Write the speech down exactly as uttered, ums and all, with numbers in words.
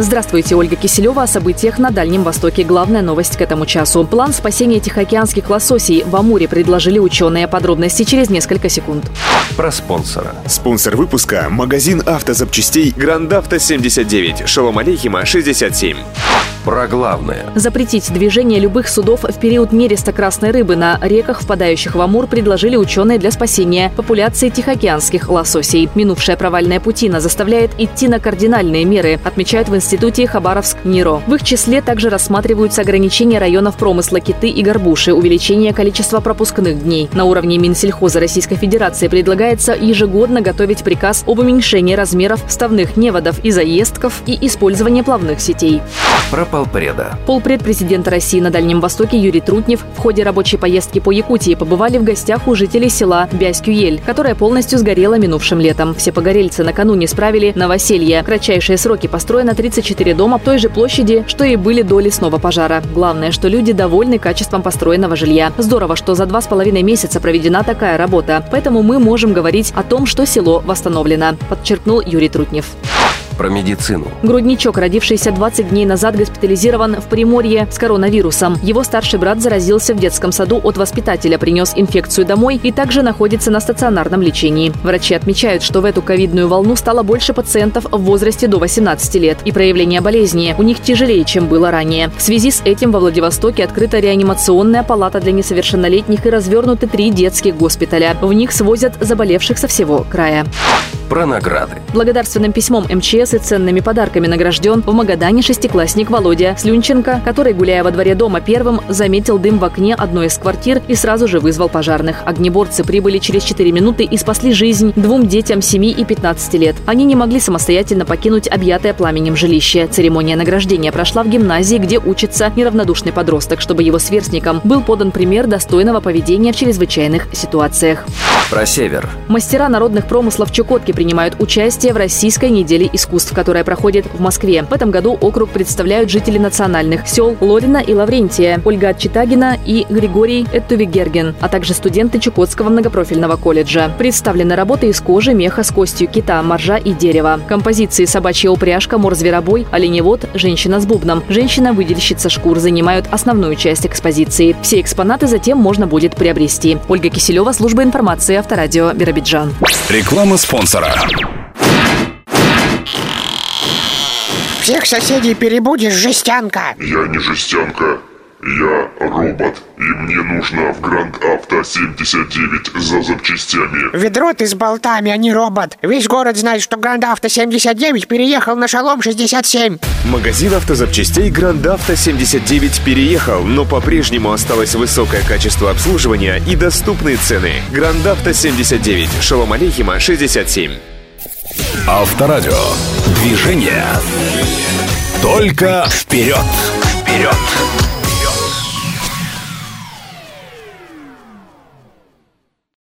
Здравствуйте, Ольга Киселева о событиях на Дальнем Востоке. Главная новость к этому часу. План спасения тихоокеанских лососей в Амуре предложили ученые. Подробности через несколько секунд. Про спонсора. Спонсор выпуска – магазин автозапчастей Гранд Авто семьдесят девять, Шолом Алейхима шестьдесят семь. Про главное. Запретить движение любых судов в период нереста красной рыбы на реках, впадающих в Амур, предложили ученые для спасения популяции тихоокеанских лососей. Минувшая провальная путина заставляет идти на кардинальные меры, отмечают в институте Хабаровск-НИРО. В их числе также рассматриваются ограничения районов промысла киты и горбуши, увеличение количества пропускных дней. На уровне Минсельхоза Российской Федерации предлагается ежегодно готовить приказ об уменьшении размеров вставных неводов и заездков и использования плавных сетей. Про полпреда. Полпред президента России на Дальнем Востоке Юрий Трутнев в ходе рабочей поездки по Якутии побывали в гостях у жителей села Бяськюель, которое полностью сгорело минувшим летом. Все погорельцы накануне справили новоселье. В кратчайшие сроки построено тридцать четыре дома той же площади, что и были до лесного пожара. Главное, что люди довольны качеством построенного жилья. Здорово, что за два с половиной месяца проведена такая работа. Поэтому мы можем говорить о том, что село восстановлено, подчеркнул Юрий Трутнев. Про медицину. Грудничок, родившийся двадцать дней назад, госпитализирован в Приморье с коронавирусом. Его старший брат заразился в детском саду от воспитателя, принес инфекцию домой и также находится на стационарном лечении. Врачи отмечают, что в эту ковидную волну стало больше пациентов в возрасте до восемнадцати лет. И проявление болезни у них тяжелее, чем было ранее. В связи с этим во Владивостоке открыта реанимационная палата для несовершеннолетних и развернуты три детских госпиталя. В них свозят заболевших со всего края. Про награды. Благодарственным письмом эм че эс и ценными подарками награжден в Магадане шестиклассник Володя Слюнченко, который, гуляя во дворе дома первым, заметил дым в окне одной из квартир и сразу же вызвал пожарных. Огнеборцы прибыли через четыре минуты и спасли жизнь двум детям семи и пятнадцати лет. Они не могли самостоятельно покинуть объятое пламенем жилище. Церемония награждения прошла в гимназии, где учится неравнодушный подросток, чтобы его сверстникам был подан пример достойного поведения в чрезвычайных ситуациях. Про север. Мастера народных промыслов Чукотки принимают участие в Российской неделе искусств, которая проходит в Москве. В этом году округ представляют жители национальных сел Лорина и Лаврентия, Ольга Отчитагина и Григорий Эттувигерген, а также студенты Чукотского многопрофильного колледжа. Представлены работы из кожи, меха с костью кита, моржа и дерева. Композиции «Собачья упряжка», «Мор-зверобой», «Оленевод», «Женщина с бубном», «Женщина-выдельщица шкур» занимают основную часть экспозиции. Все экспонаты затем можно будет приобрести. Ольга Киселева, служба информации, Авторадио, Биробиджан. Реклама спонсора. Всех соседей перебудешь, жестянка. Я не жестянка, я робот. И мне нужно в Гранд Авто семьдесят девять за запчастями. Ведро ты с болтами, а не робот. Весь город знает, что Гранд Авто семьдесят девять переехал на Шолом шестьдесят семь. Магазин автозапчастей Гранд Авто семьдесят девять переехал, но по-прежнему осталось высокое качество обслуживания и доступные цены. Гранд Авто семьдесят девять, Шолом Алейхима шестьдесят семь. Авторадио. Движение. Только вперед. Вперед.